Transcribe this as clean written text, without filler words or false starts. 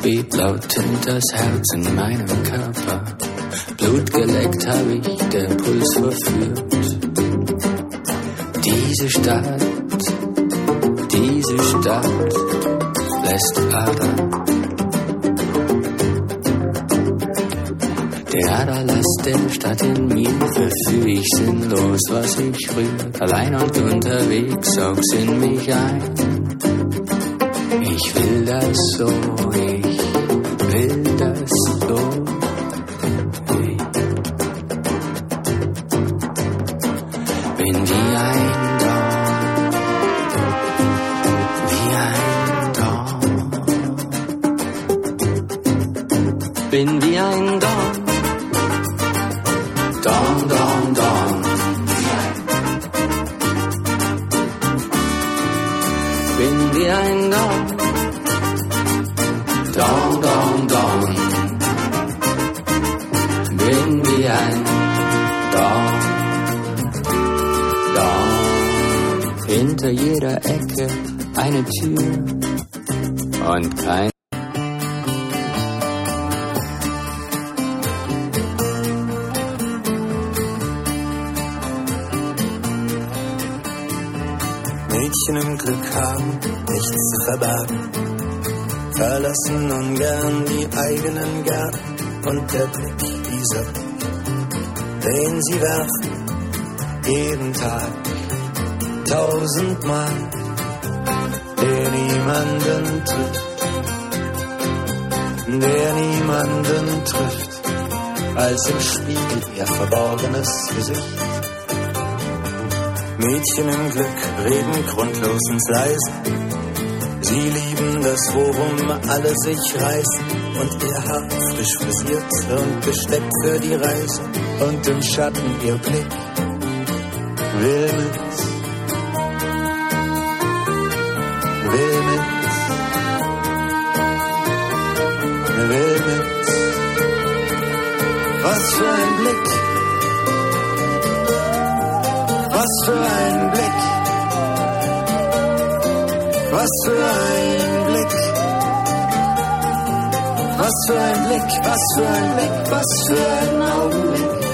Herzbeat laut hinters Herz in meinem Körper. Blut geleckt hab ich, der Puls verführt. Diese Stadt lässt Ader. Der Aderlass der Stadt in mir verführ ich sinnlos, was ich rührt. Allein und unterwegs saug's in mich ein. Ich will das so, ich will das so. Ich bin wie ein Dorn, bin wie ein Dorn. Dorn, Dorn, Dorn. Bin wie ein Dorn. Dorn, Dorn, Dorn. Bin wie ein Dorn. Dorn. Hinter jeder Ecke eine Tür und kein Mädchen im Glück haben nichts zu verbergen, verlassen ungern die eigenen Gärten. Und der Blick, dieser Blick, den sie werfen, jeden Tag, 1000-mal, der niemanden trifft, als im Spiegel ihr verborgenes Gesicht. Mädchen im Glück reden grundlos ins Leise. Sie lieben das, worum alle sich reißen. Und ihr Haar frisch frisiert und besteckt für die Reise. Und im Schatten ihr Blick will mit. Was für ein Blick. Was für ein Blick, was für ein Blick, was für ein Blick, was für ein Blick, was für ein Augenblick.